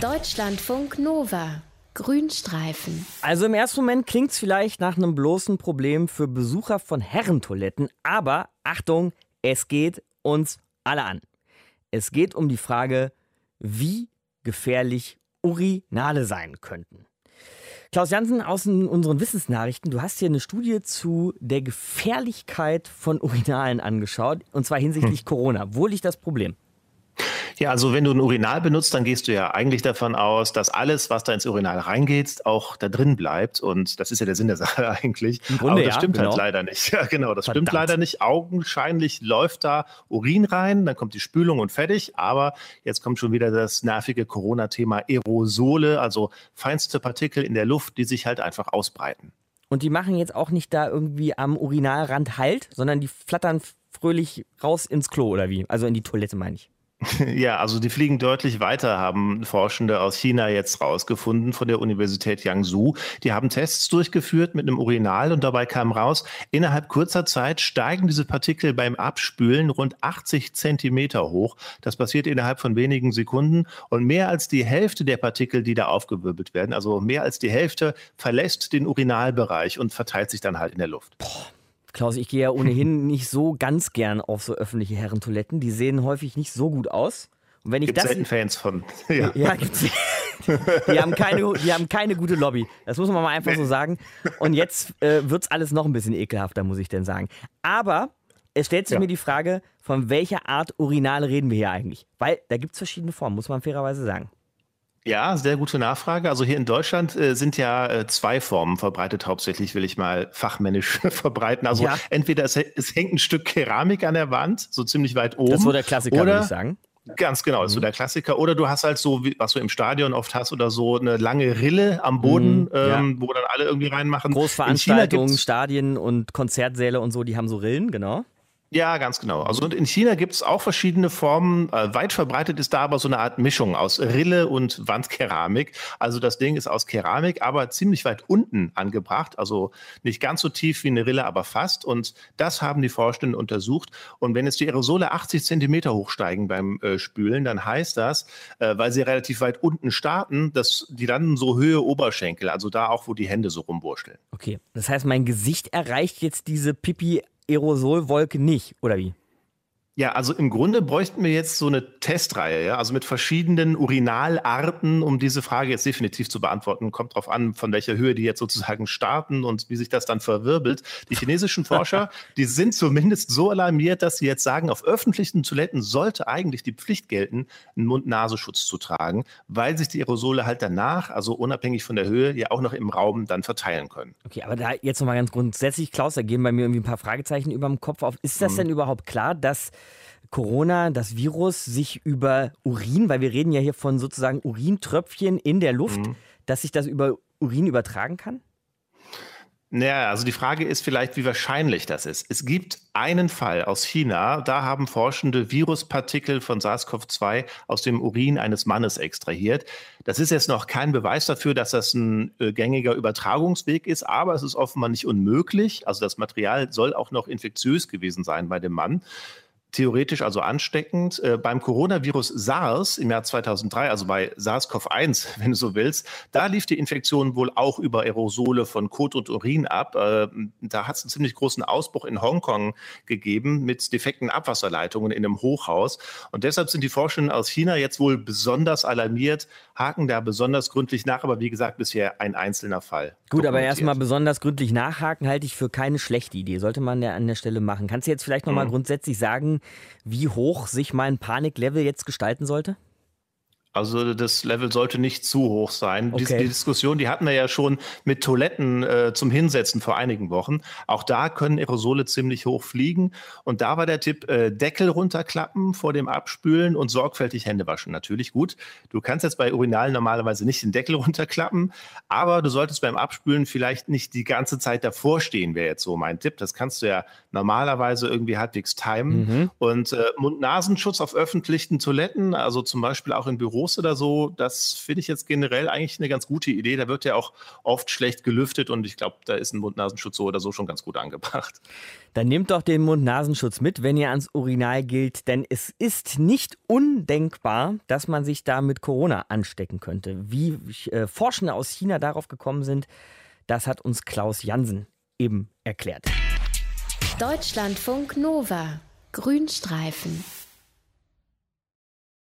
Deutschlandfunk Nova. Grünstreifen. Also im ersten Moment klingt es vielleicht nach einem bloßen Problem für Besucher von Herrentoiletten, aber Achtung, es geht uns alle an. Es geht um die Frage, wie gefährlich Urinale sein könnten. Klaus Jansen aus unseren Wissensnachrichten, du hast hier eine Studie zu der Gefährlichkeit von Urinalen angeschaut, und zwar hinsichtlich Corona. Wo liegt das Problem? Ja, also wenn du ein Urinal benutzt, dann gehst du ja eigentlich davon aus, dass alles, was da ins Urinal reingeht, auch da drin bleibt. Und das ist ja der Sinn der Sache eigentlich. Im Grunde, aber das stimmt genau. halt leider nicht. Ja, genau, das Verdammt. stimmt leider nicht. Augenscheinlich läuft da Urin rein, dann kommt die Spülung und fertig. Aber jetzt kommt schon wieder das nervige Corona-Thema Aerosole, also feinste Partikel in der Luft, die sich halt einfach ausbreiten. Und die machen jetzt auch nicht da irgendwie am Urinalrand Halt, sondern die flattern fröhlich raus ins Klo oder wie? Also in die Toilette, meine ich. Ja, also die fliegen deutlich weiter, haben Forschende aus China jetzt rausgefunden von der Universität Jiangsu. Die haben Tests durchgeführt mit einem Urinal und dabei kam raus, innerhalb kurzer Zeit steigen diese Partikel beim Abspülen rund 80 Zentimeter hoch. Das passiert innerhalb von wenigen Sekunden und mehr als die Hälfte der Partikel, die da aufgewirbelt werden, also mehr als die Hälfte, verlässt den Urinalbereich und verteilt sich dann halt in der Luft. Klaus, ich gehe ja ohnehin nicht so ganz gern auf so öffentliche Herrentoiletten. Die sehen häufig nicht so gut aus. Und wenn ich Gibt selten Fans von. Ja. Ja, gibt's. Die haben keine gute Lobby. Das muss man mal einfach so sagen. Und jetzt wird's alles noch ein bisschen ekelhafter, muss ich denn sagen. Aber es stellt sich mir die Frage, von welcher Art Urinale reden wir hier eigentlich? Weil da gibt's verschiedene Formen, muss man fairerweise sagen. Ja, sehr gute Nachfrage. Also hier in Deutschland sind ja zwei Formen verbreitet, hauptsächlich will ich mal fachmännisch verbreiten. Also entweder es hängt ein Stück Keramik an der Wand, so ziemlich weit oben. Das ist so der Klassiker, oder, würde ich sagen. Ganz genau, das ist so der Klassiker. Oder du hast halt so, was du im Stadion oft hast, oder so eine lange Rille am Boden, wo dann alle irgendwie reinmachen. Großveranstaltungen, Stadien und Konzertsäle und so, die haben so Rillen, genau. Ja, ganz genau. Also und in China gibt es auch verschiedene Formen. Weit verbreitet ist da aber so eine Art Mischung aus Rille und Wandkeramik. Also das Ding ist aus Keramik, aber ziemlich weit unten angebracht. Also nicht ganz so tief wie eine Rille, aber fast. Und das haben die Forschenden untersucht. Und wenn jetzt die Aerosole 80 Zentimeter hochsteigen beim Spülen, dann heißt das, weil sie relativ weit unten starten, dass die landen so Höhe Oberschenkel. Also da auch, wo die Hände so rumwurschteln. Okay, das heißt, mein Gesicht erreicht jetzt diese Aerosolwolke nicht, oder wie? Ja, also im Grunde bräuchten wir jetzt so eine Testreihe, ja, also mit verschiedenen Urinalarten, um diese Frage jetzt definitiv zu beantworten. Kommt drauf an, von welcher Höhe die jetzt sozusagen starten und wie sich das dann verwirbelt. Die chinesischen Forscher, die sind zumindest so alarmiert, dass sie jetzt sagen, auf öffentlichen Toiletten sollte eigentlich die Pflicht gelten, einen Mund-Nasenschutz zu tragen, weil sich die Aerosole halt danach, also unabhängig von der Höhe, ja auch noch im Raum dann verteilen können. Okay, aber da jetzt nochmal ganz grundsätzlich, Klaus, da gehen bei mir irgendwie ein paar Fragezeichen über dem Kopf auf. Ist das denn überhaupt klar, dass Corona, das Virus, sich über Urin, weil wir reden ja hier von sozusagen Urintröpfchen in der Luft, dass sich das über Urin übertragen kann? Naja, also die Frage ist vielleicht, wie wahrscheinlich das ist. Es gibt einen Fall aus China, da haben Forschende Viruspartikel von SARS-CoV-2 aus dem Urin eines Mannes extrahiert. Das ist jetzt noch kein Beweis dafür, dass das ein gängiger Übertragungsweg ist, aber es ist offenbar nicht unmöglich. Also das Material soll auch noch infektiös gewesen sein bei dem Mann. Theoretisch also ansteckend. Beim Coronavirus SARS im Jahr 2003, also bei SARS-CoV-1, wenn du so willst, da lief die Infektion wohl auch über Aerosole von Kot und Urin ab. Da hat es einen ziemlich großen Ausbruch in Hongkong gegeben mit defekten Abwasserleitungen in einem Hochhaus. Und deshalb sind die Forschenden aus China jetzt wohl besonders alarmiert, haken da besonders gründlich nach, aber wie gesagt, bisher ein einzelner Fall. Gut, aber erstmal besonders gründlich nachhaken halte ich für keine schlechte Idee. Sollte man ja an der Stelle machen. Kannst du jetzt vielleicht nochmal grundsätzlich sagen, wie hoch sich mein Paniklevel jetzt gestalten sollte? Also das Level sollte nicht zu hoch sein. Okay. Die Diskussion, die hatten wir ja schon mit Toiletten zum Hinsetzen vor einigen Wochen. Auch da können Aerosole ziemlich hoch fliegen. Und da war der Tipp, Deckel runterklappen vor dem Abspülen und sorgfältig Hände waschen. Natürlich gut. Du kannst jetzt bei Urinalen normalerweise nicht den Deckel runterklappen, aber du solltest beim Abspülen vielleicht nicht die ganze Zeit davor stehen, wäre jetzt so mein Tipp. Das kannst du ja normalerweise irgendwie halbwegs timen. Und Mund-Nasenschutz auf öffentlichen Toiletten, also zum Beispiel auch in Büros, Büros oder so, das finde ich jetzt generell eigentlich eine ganz gute Idee. Da wird ja auch oft schlecht gelüftet und ich glaube, da ist ein Mund-Nasenschutz so oder so schon ganz gut angebracht. Dann nehmt doch den Mund-Nasenschutz mit, wenn ihr ans Urinal geht, denn es ist nicht undenkbar, dass man sich da mit Corona anstecken könnte. Wie Forschende aus China darauf gekommen sind, das hat uns Klaus Jansen eben erklärt. Deutschlandfunk Nova. Grünstreifen.